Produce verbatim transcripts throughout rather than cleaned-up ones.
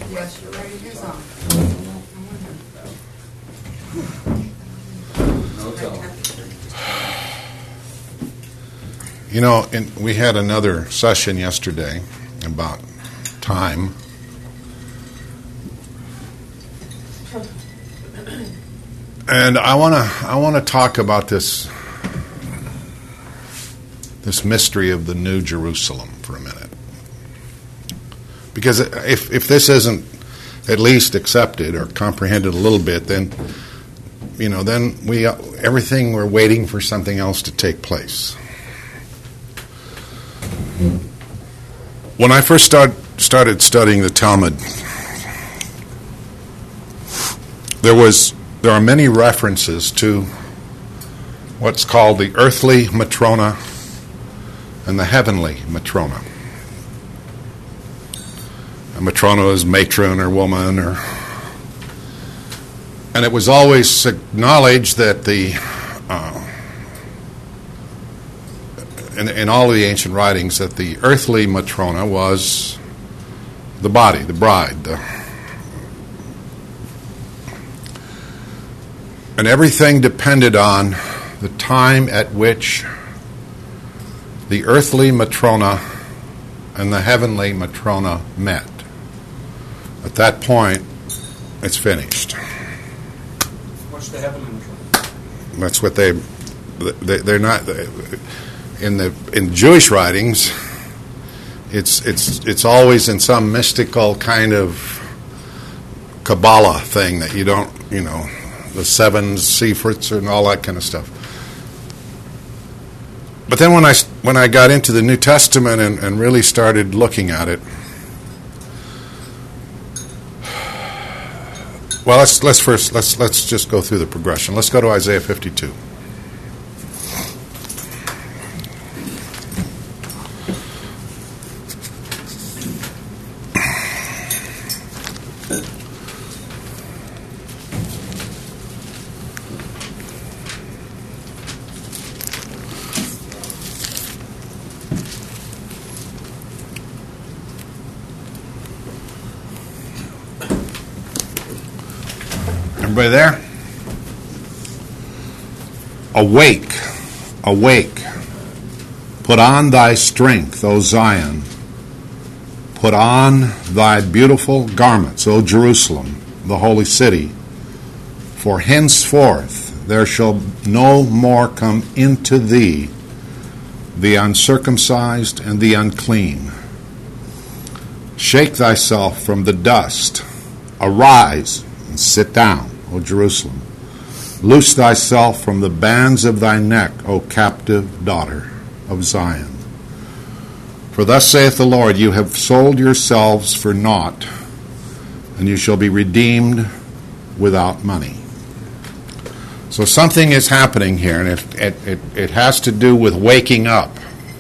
Yes, you're ready to do something. You know, in, we had another session yesterday about time. And I want to I want to talk about this this mystery of the New Jerusalem for a minute. Because if if this isn't at least accepted or comprehended a little bit, then you know, then we everything we're waiting for something else to take place. When I first start, started studying the Talmud, there was there are many references to what's called the earthly Matrona and the heavenly Matrona. A Matrona is matron or woman, or and it was always acknowledged that the uh, in, in all of the ancient writings that the earthly Matrona was the body, the bride, the, and everything depended on the time at which the earthly Matrona and the heavenly Matrona met. At that point, it's finished. What's the heavenly Matrona? That's what they, they they're not in the in Jewish writings. It's it's it's always in some mystical kind of Kabbalah thing that you don't, you know, the seven Sephirts and all that kind of stuff. But then when I when I got into the New Testament and, and really started looking at it, well, let's let's first let's let's just go through the progression. Let's go to Isaiah fifty-two. Everybody there? Awake, awake. Put on thy strength, O Zion. Put on thy beautiful garments, O Jerusalem, the holy city. For henceforth there shall no more come into thee the uncircumcised and the unclean. Shake thyself from the dust. Arise and sit down, O Jerusalem. Loose thyself from the bands of thy neck, O captive daughter of Zion. For thus saith the Lord, you have sold yourselves for naught, and you shall be redeemed without money. So something is happening here, and it, it, it, it has to do with waking up.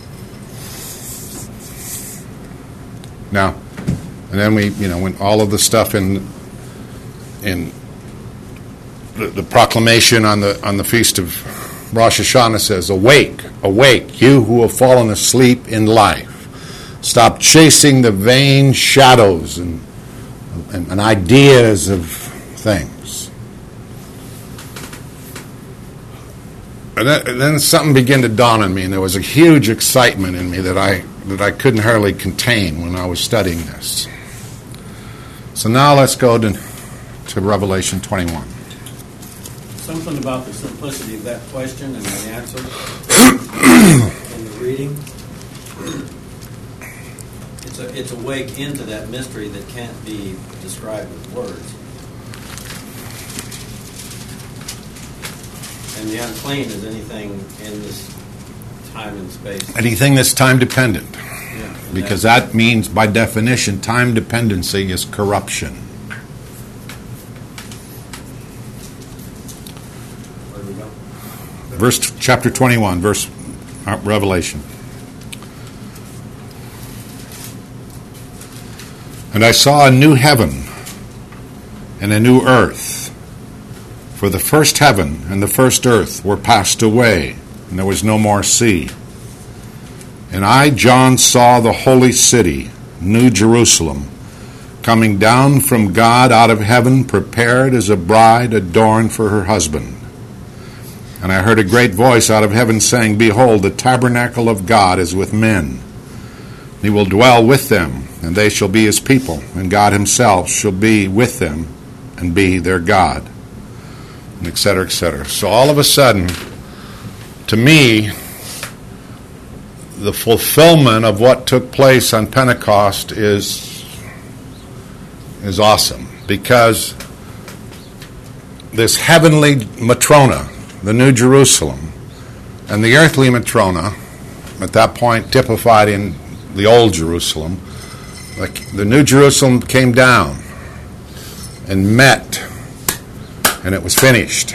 Now, and then we, you know, when all of the stuff in in the, the proclamation on the on the feast of Rosh Hashanah says, awake, awake, you who have fallen asleep in life. Stop chasing the vain shadows and, and, and ideas of things. And then, and then something began to dawn on me, and there was a huge excitement in me that I that I couldn't hardly contain when I was studying this. So now let's go to, to Revelation twenty-one. Something about the simplicity of that question and the answer in the reading. It's a it's a wake into that mystery that can't be described with words. And the unclean is anything in this time and space. Anything that's time dependent. Yeah, because that means, by definition, time dependency is corruption. Where do we go? Verse chapter twenty-one, verse uh, Revelation. And I saw a new heaven and a new earth, for the first heaven and the first earth were passed away, and there was no more sea. And I, John, saw the holy city, New Jerusalem, coming down from God out of heaven, prepared as a bride adorned for her husband. And I heard a great voice out of heaven saying, Behold, the tabernacle of God is with men. He will dwell with them, and they shall be his people, and God himself shall be with them and be their God, and et cetera, et cetera. So all of a sudden, to me, the fulfillment of what took place on Pentecost is, is awesome, because this heavenly Matrona, the New Jerusalem, and the earthly Matrona, at that point typified in the Old Jerusalem, like the New Jerusalem came down and met, and it was finished.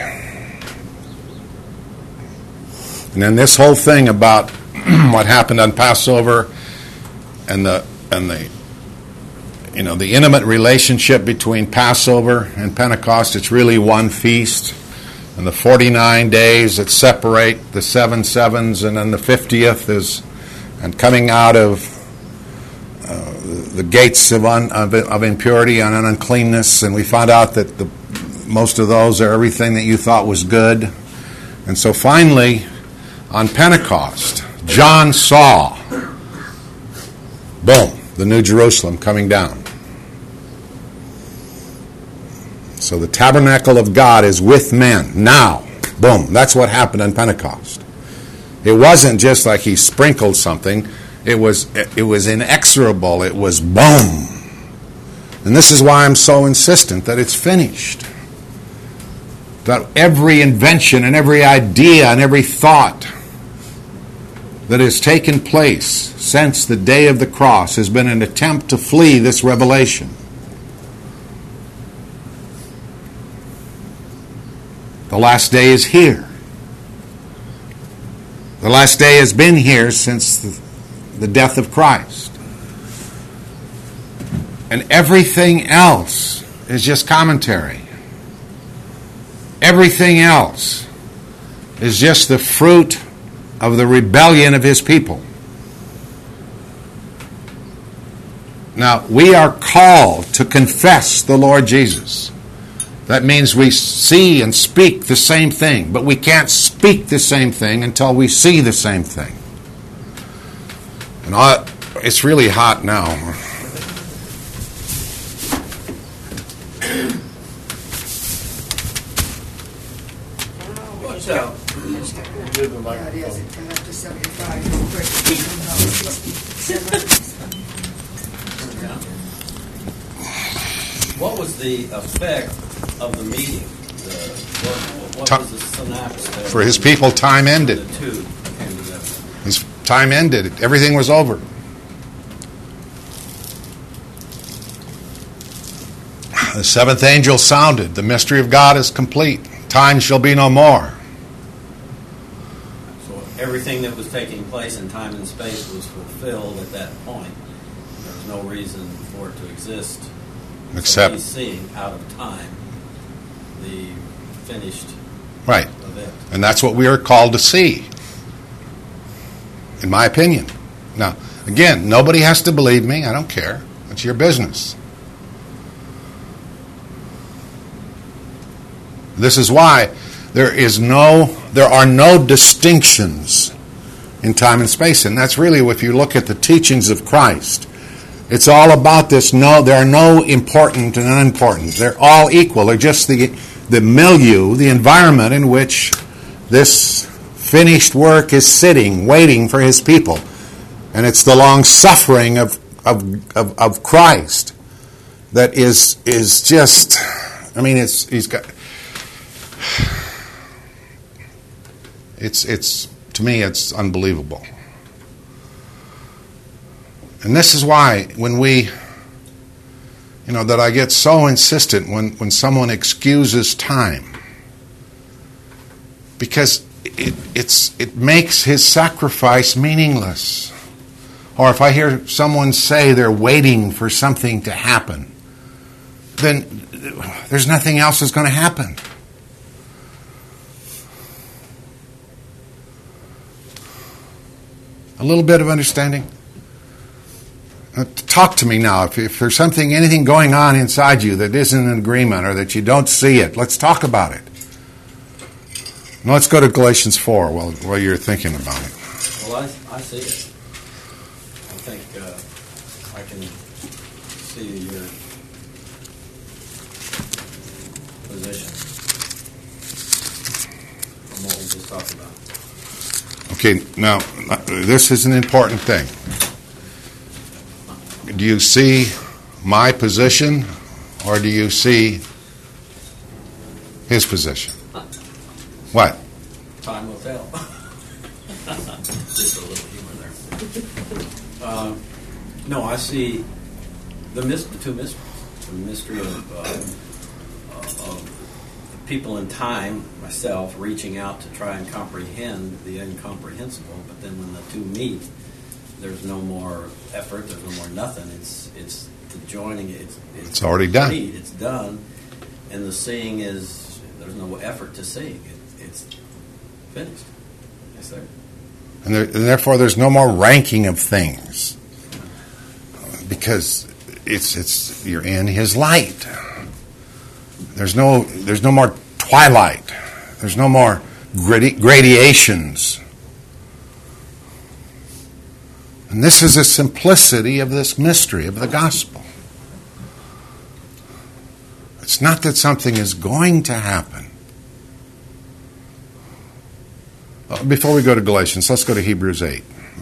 And then this whole thing about what happened on Passover and the and the you know the intimate relationship between Passover and Pentecost, it's really one feast. And the forty-nine days that separate the seven sevens, and then the fiftieth is, and coming out of uh, the gates of, un, of of impurity and uncleanness, and we found out that the most of those are everything that you thought was good. And so finally, on Pentecost, John saw, boom, the New Jerusalem coming down. So the tabernacle of God is with men now. Boom. That's what happened on Pentecost. It wasn't just like he sprinkled something. It was it was inexorable. It was boom. And this is why I'm so insistent that it's finished. That every invention and every idea and every thought that has taken place since the day of the cross has been an attempt to flee this revelation. The last day is here. The last day has been here since the, the death of Christ. And everything else is just commentary. Everything else is just the fruit of the rebellion of his people. Now, we are called to confess the Lord Jesus. That means we see and speak the same thing, but we can't speak the same thing until we see the same thing. And I, it's really hot now. Watch out. Give the microphone. What was the effect of the meeting? The, what what was the synapse there? For his people, time ended. The two came together. His time ended. Everything was over. The seventh angel sounded. The mystery of God is complete. Time shall be no more. So everything that was taking place in time and space was fulfilled at that point. There was no reason for it to exist. Except, so he's seeing out of time the finished right. event. And that's what we are called to see, in my opinion. Now, again, nobody has to believe me. I don't care. It's your business. This is why there is no, there are no distinctions in time and space. And that's really, if you look at the teachings of Christ, it's all about this. No, there are no important and unimportant. They're all equal. They're just the the milieu, the environment in which this finished work is sitting, waiting for his people. And it's the long suffering of of of, of Christ that is is just. I mean, it's he's got. It's it's to me it's unbelievable. And this is why when we, you know, that I get so insistent when, when someone excuses time. Because it it's it makes his sacrifice meaningless. Or if I hear someone say they're waiting for something to happen, then there's nothing else that's going to happen. A little bit of understanding? Talk to me now. If, if there's something, anything going on inside you that isn't in agreement or that you don't see it, let's talk about it. Now let's go to Galatians four while, while you're thinking about it. Well, I, I see it. I think uh, I can see your position from what we just talked about. Okay, now, this is an important thing. Do you see my position, or do you see his position? What? Time will tell. Just a little humor there. Uh, no, I see the, mis- the two mysteries. The mystery of, uh, of people in time, myself, reaching out to try and comprehend the incomprehensible, but then when the two meet, there's no more effort, there's no more nothing. It's it's the joining, it's, it's, it's already done. It's done. And the seeing is, there's no effort to seeing. It, it's finished. Yes, sir. And, there, and therefore there's no more ranking of things. Because it's it's you're in his light. There's no there's no more twilight. There's no more gradi- gradations. And this is the simplicity of this mystery of the gospel. It's not that something is going to happen. Before we go to Galatians, let's go to Hebrews eight.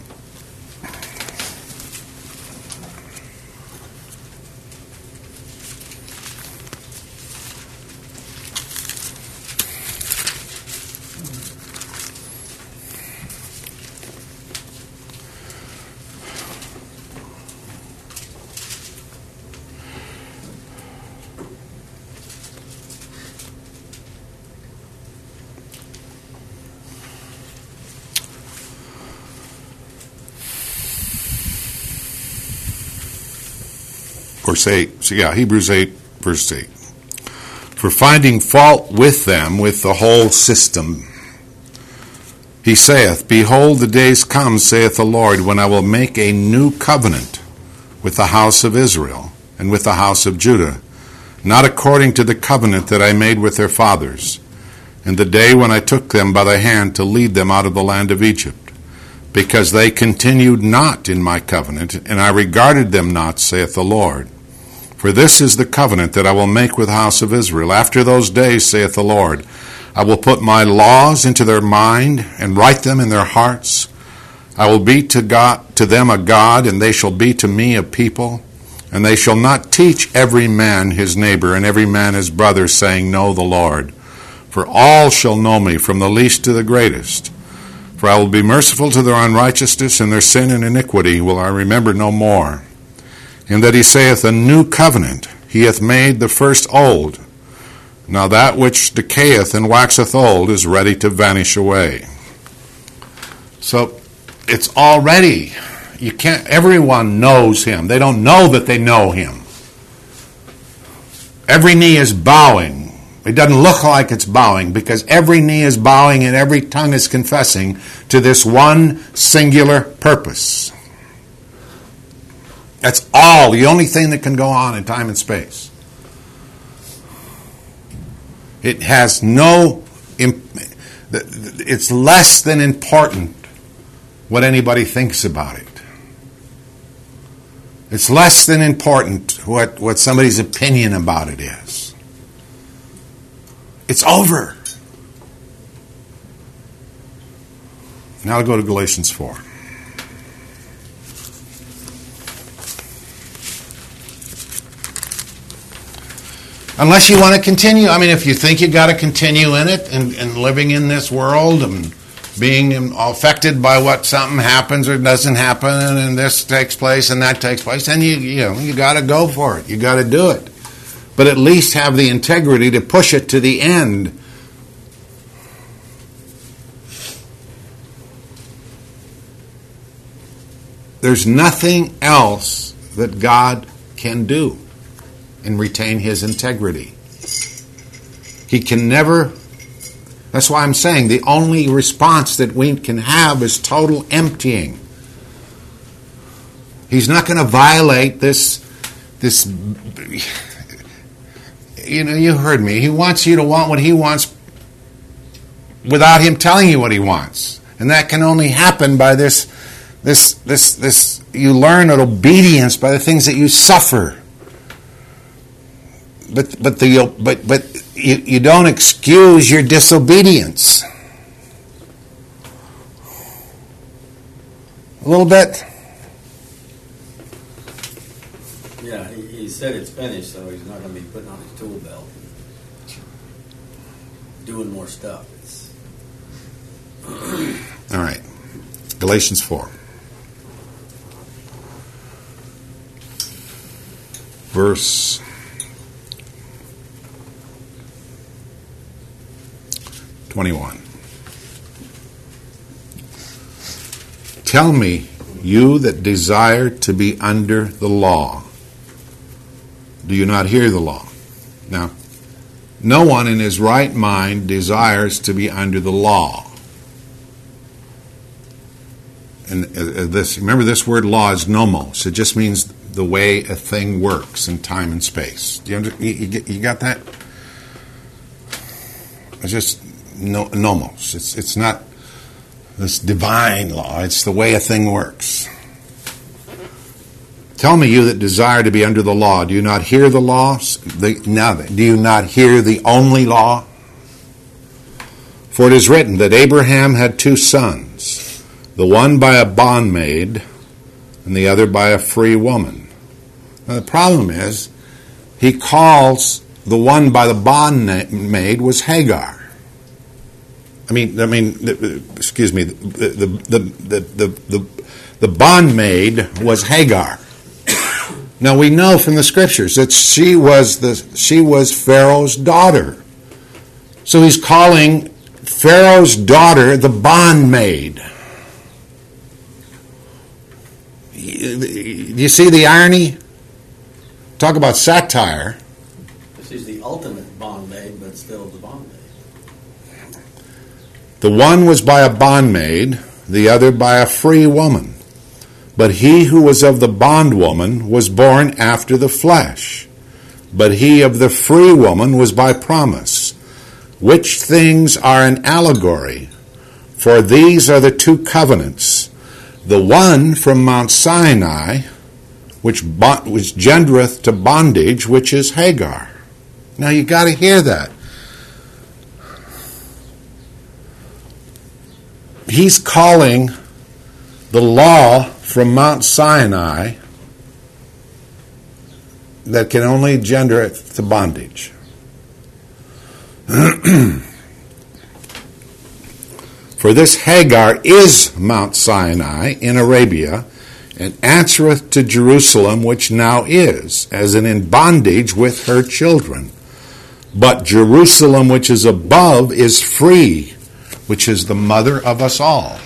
Verse eight, so yeah, Hebrews eight, verse eight. For finding fault with them, with the whole system, he saith, Behold, the days come, saith the Lord, when I will make a new covenant with the house of Israel and with the house of Judah, not according to the covenant that I made with their fathers, in the day when I took them by the hand to lead them out of the land of Egypt. Because they continued not in my covenant, and I regarded them not, saith the Lord. For this is the covenant that I will make with the house of Israel. After those days, saith the Lord, I will put my laws into their mind, and write them in their hearts. I will be to God, to them a God, and they shall be to me a people. And they shall not teach every man his neighbor, and every man his brother, saying, Know the Lord. For all shall know me, from the least to the greatest. For I will be merciful to their unrighteousness, and their sin and iniquity will I remember no more. In that he saith, A new covenant he hath made the first old. Now that which decayeth and waxeth old is ready to vanish away. So it's already, you can't, everyone knows him. They don't know that they know him. Every knee is bowing. It doesn't look like it's bowing because every knee is bowing and every tongue is confessing to this one singular purpose. That's all, the only thing that can go on in time and space. It has no, it's less than important what anybody thinks about it. It's less than important what, what somebody's opinion about it is. It's over. Now I'll go to Galatians four. Unless you want to continue. I mean, if you think you got to continue in it and, and living in this world and being affected by what something happens or doesn't happen and this takes place and that takes place, then you you know you got to go for it. You got to do it. But at least have the integrity to push it to the end. There's nothing else that God can do and retain his integrity. He can never, that's why I'm saying the only response that we can have is total emptying. He's not going to violate this, this, you know, you heard me. He wants you to want what he wants without him telling you what he wants. And that can only happen by this, this, this, this, you learn at obedience by the things that you suffer. But, but the, but, but you, you don't excuse your disobedience. A little bit. Yeah, he, he said it's finished, so he's not going to be putting on his tool belt and doing more stuff. It's all right. Galatians four. Verse twenty-one. Tell me, you that desire to be under the law, do you not hear the law? Now, no one in his right mind desires to be under the law. And this, remember, this word law is nomos. It just means the way a thing works in time and space. Do you, under, you, you, you got that? It's just no, nomos. It's it's not this divine law. It's the way a thing works. Tell me, you that desire to be under the law, do you not hear the law? The, now, do you not hear the only law? For it is written that Abraham had two sons, the one by a bondmaid and the other by a free woman. Now, the problem is, he calls the one by the bondmaid was Hagar. I mean, I mean, excuse me. The the the the the, the, the bondmaid was Hagar. Now we know from the scriptures that she was the she was Pharaoh's daughter. So he's calling Pharaoh's daughter the bondmaid. Do you see the irony? Talk about satire. She's the ultimate bondmaid, but still the bondmaid. The one was by a bondmaid, the other by a free woman. But he who was of the bondwoman was born after the flesh. But he of the free woman was by promise. Which things are an allegory? For these are the two covenants. The one from Mount Sinai, which, bo- which gendereth to bondage, which is Hagar. Now you got to hear that. He's calling the law from Mount Sinai that can only gender it to bondage. For this Hagar is Mount Sinai in Arabia, and answereth to Jerusalem, which now is, as in in bondage with her children. But Jerusalem, which is above, is free, which is the mother of us all.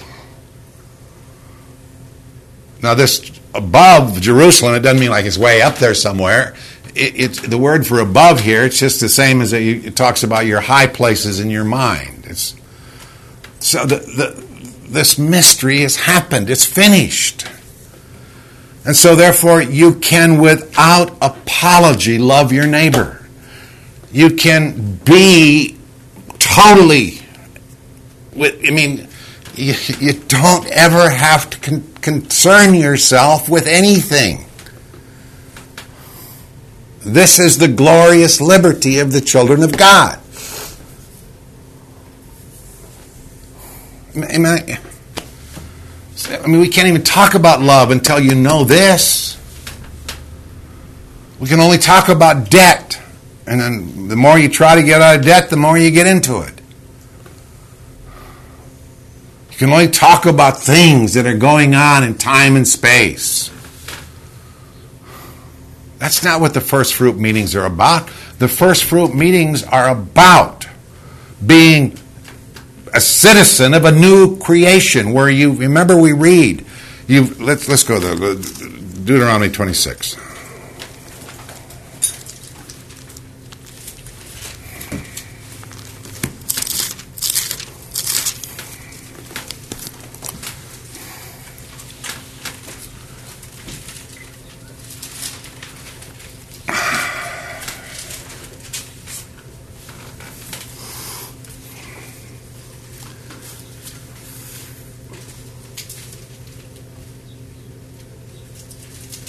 Now this above Jerusalem, it doesn't mean like it's way up there somewhere. It, it's the word for above here, it's just the same as it, it talks about your high places in your mind. It's so the, the this mystery has happened. It's finished. And so therefore you can without apology love your neighbor. You can be totally I mean, you, you don't ever have to con- concern yourself with anything. This is the glorious liberty of the children of God. I mean, I mean, we can't even talk about love until you know this. We can only talk about debt. And then the more you try to get out of debt, the more you get into it. You can only talk about things that are going on in time and space. That's not what the first fruit meetings are about. The first fruit meetings are about being a citizen of a new creation where you, remember we read, you let's let's go there, Deuteronomy twenty-six.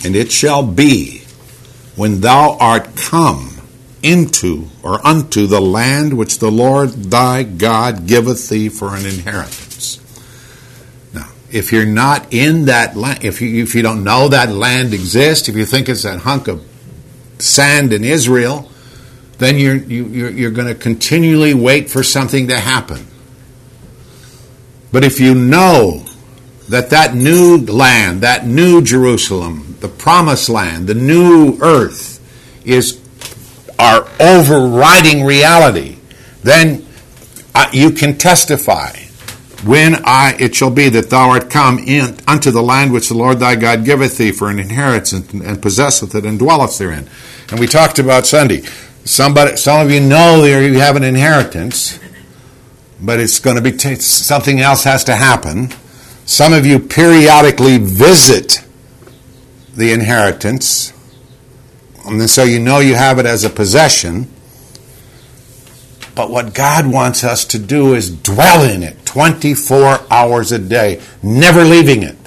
And it shall be, when thou art come into or unto the land which the Lord thy God giveth thee for an inheritance. Now, if you're not in that land, if you, if you don't know that land exists, if you think it's that hunk of sand in Israel, then you're, you, you're, you're going to continually wait for something to happen. But if you know that that new land, that new Jerusalem, the promised land, the new earth is our overriding reality, then uh, you can testify, when I it shall be that thou art come in unto the land which the Lord thy God giveth thee for an inheritance, and, and possesseth it and dwelleth therein. And we talked about Sunday. Somebody, some of you know there you have an inheritance, but it's going to be t- something else has to happen. Some of you periodically visit the inheritance, and so you know you have it as a possession. But what God wants us to do is dwell in it twenty-four hours a day, never leaving it.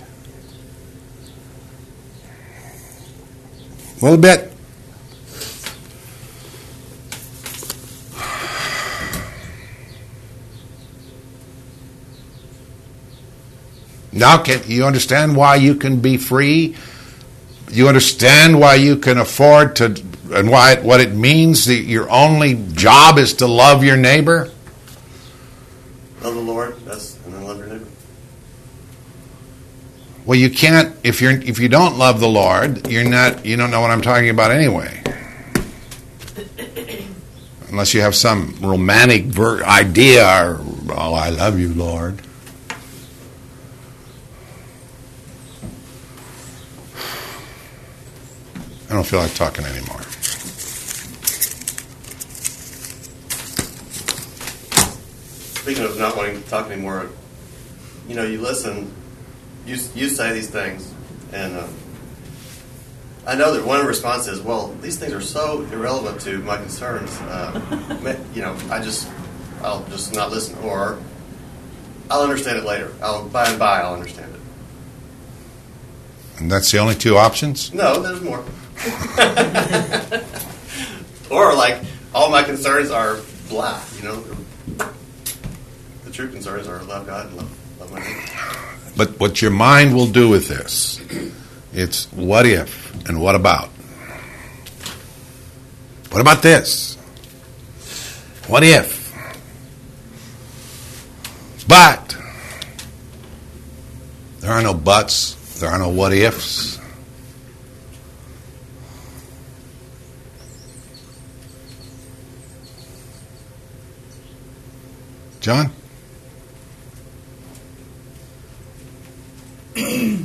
A little bit. Now, can you understand why you can be free? You understand why you can afford to, and why what it means that your only job is to love your neighbor? Love the Lord, that's, and then love your neighbor. Well, you can't if you're if you don't love the Lord, you're not. You don't know what I'm talking about anyway. Unless you have some romantic ver- idea, or oh, I love you, Lord. I don't feel like talking anymore. Speaking of not wanting to talk anymore, you know, you listen, you you say these things, and uh, I know that one response is, well, these things are so irrelevant to my concerns. Uh, you know, I just, I'll just not listen, or I'll understand it later. I'll by and by, I'll understand it. And that's the only two options? No, there's more. Or like, all my concerns are blah, you know. The true concerns are love God and love, love my neighbor. But what your mind will do with this, it's what if and what about. What about this? What if? But there are no buts. There are no what ifs. John? If,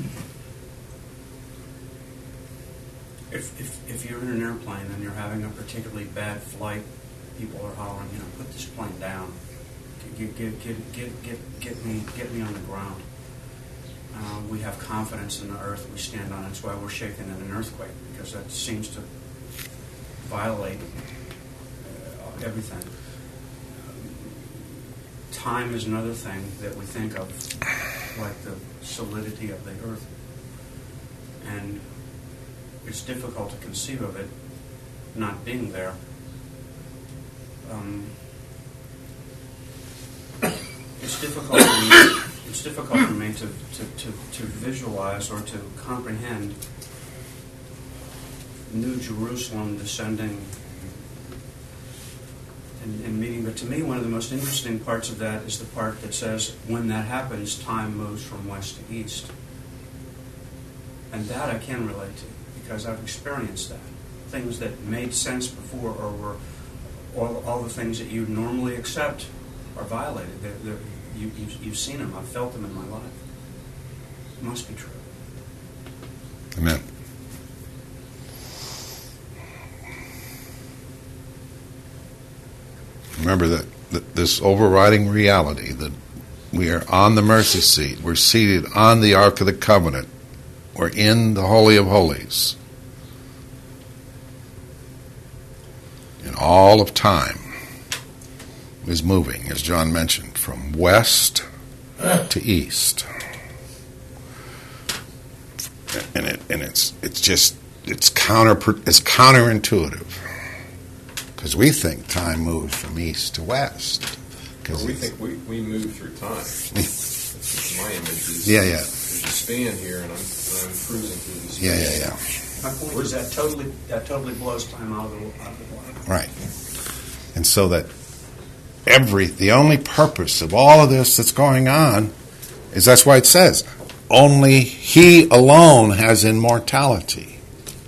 if if you're in an airplane and you're having a particularly bad flight, people are hollering, you know, put this plane down, get get get get get, get me get me on the ground. Uh, we have confidence in the earth we stand on. That's why we're shaken in an earthquake, because that seems to violate uh, everything. Time is another thing that we think of, like the solidity of the earth. And it's difficult to conceive of it not being there. Um, it's difficult for me, it's difficult for me to, to, to, to visualize or to comprehend New Jerusalem descending and, and meeting. But to me, one of the most interesting parts of that is the part that says, when that happens, time moves from west to east. And that I can relate to, because I've experienced that. Things that made sense before, or were all, all the things that you normally accept are violated. They're, they're, you, you've, you've seen them. I've felt them in my life. It must be true. Amen. Remember that, that this overriding reality that we are on the mercy seat, we're seated on the Ark of the Covenant, we're in the Holy of Holies. And all of time is moving, as John mentioned, from west to east. and it and it's it's just it's counter it's counterintuitive because we think time moves from east to west. Well, we think we, we move through time. That's my image is. Yeah, yeah. There's a span here, and I'm I'm cruising through this. Yeah, yeah, yeah. My point is that totally that totally blows time out of the, out of the water. Right. And so that every the only purpose of all of this that's going on is that's why it says only He alone has immortality.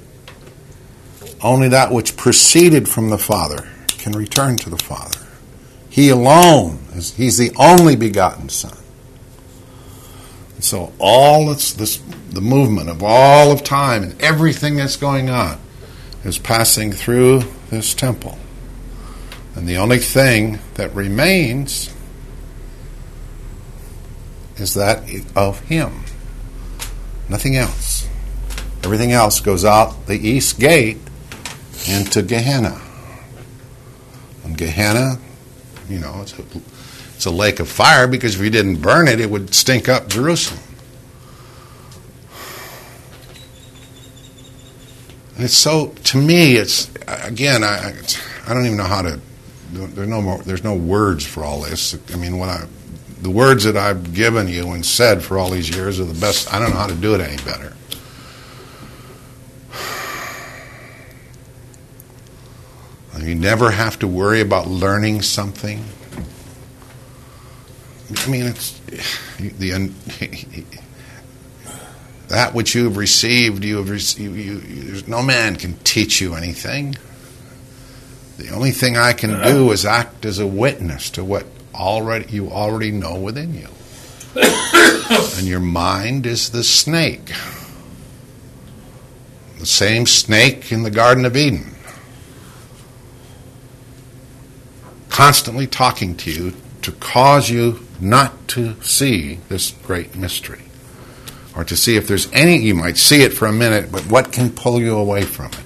Only that which proceeded from the Father can return to the Father. He alone is He's the only begotten Son. And so all this, this the movement of all of time and everything that's going on is passing through this temple. And the only thing that remains is that of Him. Nothing else. Everything else goes out the east gate into Gehenna. And Gehenna, you know, it's a, it's a lake of fire because if you didn't burn it, it would stink up Jerusalem. And it's so, to me, it's, again, I, I don't even know how to, there's no more, there's no words for all this. I mean, what I, the words that I've given you and said for all these years are the best. I don't know how to do it any better. You never have to worry about learning something. I mean, it's the that which you have received. You have received. You, you, no man can teach you anything. The only thing I can do is act as a witness to what already you already know within you. And your mind is the snake, the same snake in the Garden of Eden, constantly talking to you to cause you not to see this great mystery, or to see if there's any, you might see it for a minute, but what can pull you away from it?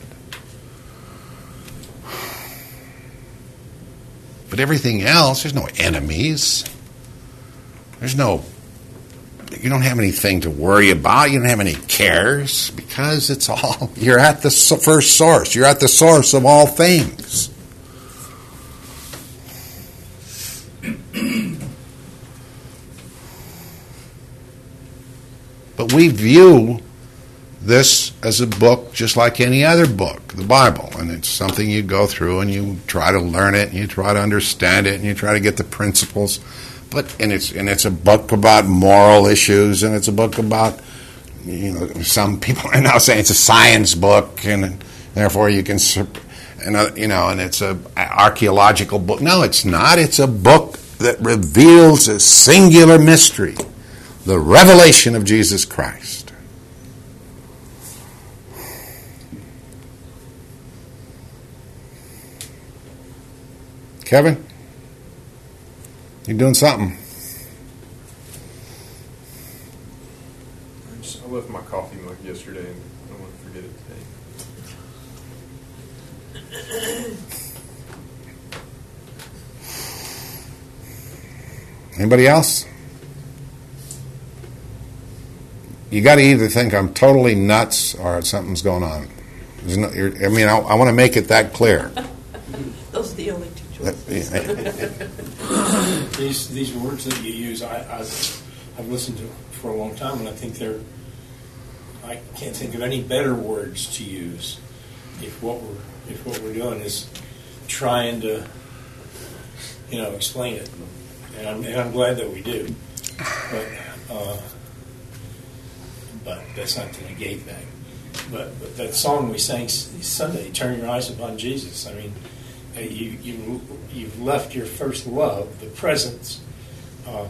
But everything else, there's no enemies. There's no, you don't have anything to worry about. You don't have any cares because it's all, you're at the first source. You're at the source of all things. But we view this as a book just like any other book, the Bible, and it's something you go through and you try to learn it and you try to understand it and you try to get the principles. But and it's and it's a book about moral issues, and it's a book about, you know, some people are now saying it's a science book, and therefore you can, and uh, you know, and it's a archaeological book. No, it's not. It's a book that reveals a singular mystery, the revelation of Jesus Christ. Kevin, you're doing something. I, just, I left my coffee mug yesterday, and I don't want to forget it today. Anybody else? You got to either think I'm totally nuts or something's going on. There's no, I mean, I, I want to make it that clear. Those are the only two choices. these these words that you use, I, I've, I've listened to for a long time, and I think they're. I can't think of any better words to use if what we're if what we're doing is trying to, you know, explain it, and I'm, and I'm glad that we do, but uh, but that's not to negate that. But, but that song we sang Sunday, "Turn Your Eyes Upon Jesus." I mean, you you you've left your first love, the presence. Uh,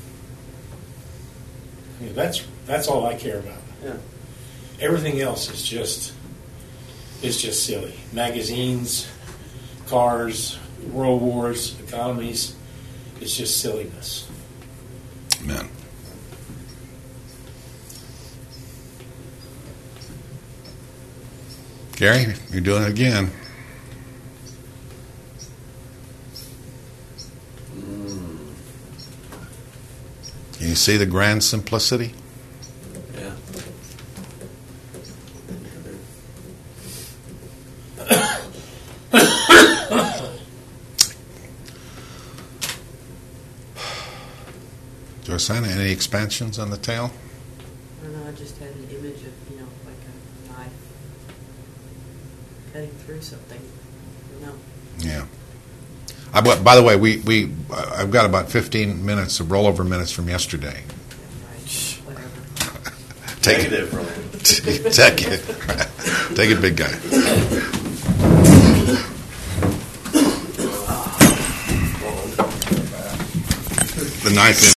I mean, that's that's all I care about. Yeah. Everything else is just is just silly. Magazines, cars, world wars, economies. It's just silliness. Amen. Gary, you're doing it again. Mm. Can you see the grand simplicity? Yeah. Rosanna, any expansions on the tail? I don't know, I just had an image of, you know, like a knife cutting through something. I don't know. Yeah. I, but by the way, we, we uh, I've got about fifteen minutes of rollover minutes from yesterday. Right, whatever. Take Negative, it. really. Take it. Take it, big guy. The knife in